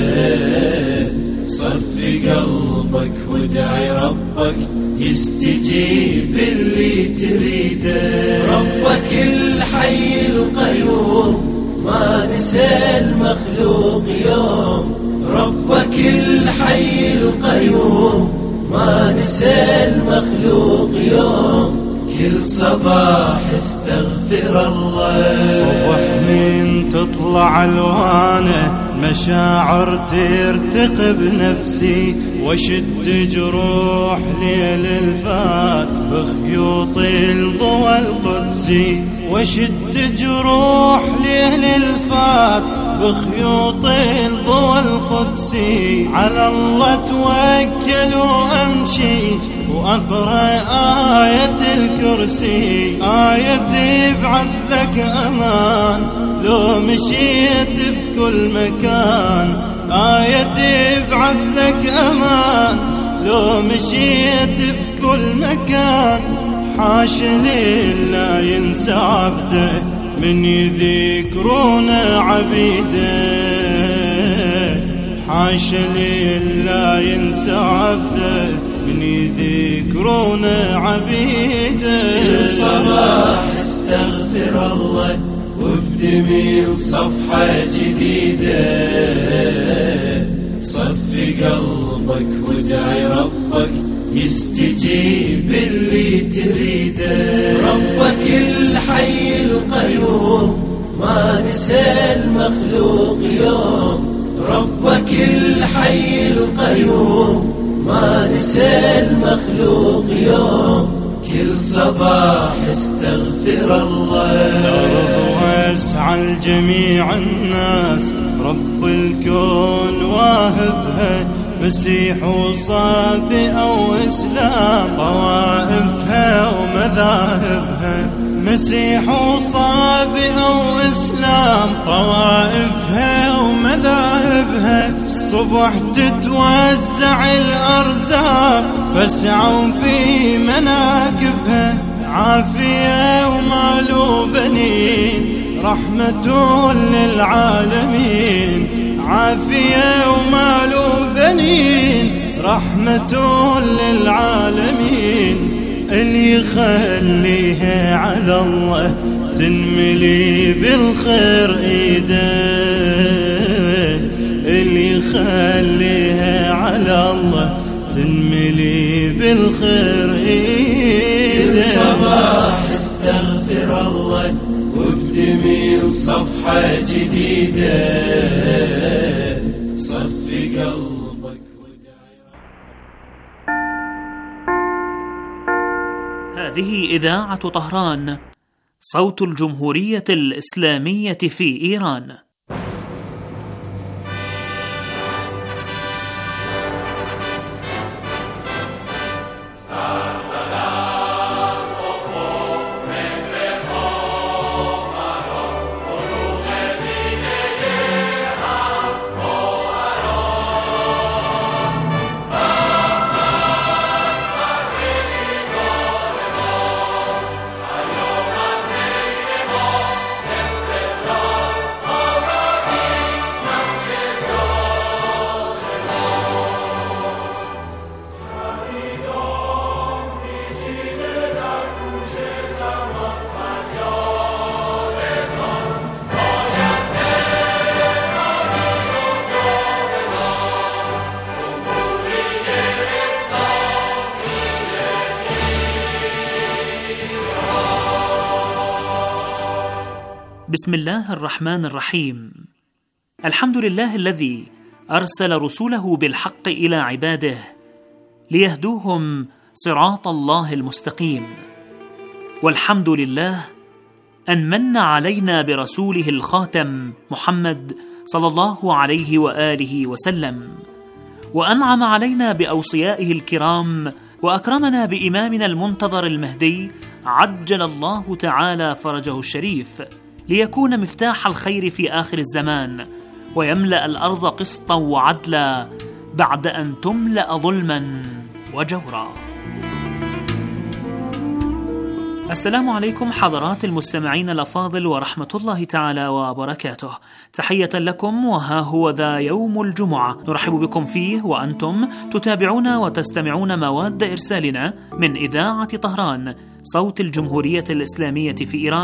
[SPEAKER 19] صفي قلبك وادعي ربك يستجيب اللي تريده. ربك الحي القيوم ما نسى المخلوق يوم، ربك الحي القيوم ما نسى المخلوق يوم. كل صباح استغفر الله،
[SPEAKER 4] صبح من تطلع الوانه مشاعر ترتقب نفسي، وشد جروح ليل الفات بخيوط الضوى القدسي، وشد جروح ليل الفات بخيوط الضوى القدسي. على الله توكل وامشي وأقرأ آية الكرسي، آية تبعث لك أمان لو مشيت بكل مكان، آية تبعث لك أمان لو مشيت بكل مكان. حاش لا ينسى عبده من يذكرون عبيده، عاش لله ينسى عبده من يذكرون عبيده.
[SPEAKER 19] كل صباح استغفر الله وابدي من صفحة جديدة، صفي قلبك وادعي ربك يستجيب اللي تريده. ربك الحي القيوم ما نسى المخلوق يوم، ربك الحي القيوم ما نسى المخلوق يوم. كل صباح استغفر الله.
[SPEAKER 4] الأرض واسعة لجميع الناس، رب الكون واهبها، مسيح وصابئة وإسلام طوائفها ومذاهبها. مسيح وصابئة وإسلام طوائفها ومذاهبها. الصبح تتوزع الأرزاق فاسعوا في مناكبها. عافية ومال وبنين رحمة للعالمين. عافية ومال وبنين رحمة للعالمين. اللي يخليها على الله تنملي بالخير ايده. اللي يخليها على الله تنملي بالخير ايده.
[SPEAKER 19] كل صباح استغفر الله وابدي من صفحة جديدة، صفي قلبك.
[SPEAKER 5] هذه إذاعة طهران، صوت الجمهورية الإسلامية في إيران. بسم الله الرحمن الرحيم. الحمد لله الذي أرسل رسوله بالحق إلى عباده ليهدوهم صراط الله المستقيم. والحمد لله أن من علينا برسوله الخاتم محمد صلى الله عليه وآله وسلم، وأنعم علينا بأوصيائه الكرام، وأكرمنا بإمامنا المنتظر المهدي عجل الله تعالى فرجه الشريف، ليكون مفتاح الخير في آخر الزمان، ويملأ الأرض قسطا وعدلا بعد أن تملأ ظلما وجورا. السلام عليكم حضرات المستمعين الأفاضل ورحمة الله تعالى وبركاته. تحية لكم، وها هو ذا يوم الجمعة نرحب بكم فيه وأنتم تتابعون وتستمعون مواد إرسالنا من إذاعة طهران، صوت الجمهورية الإسلامية في إيران.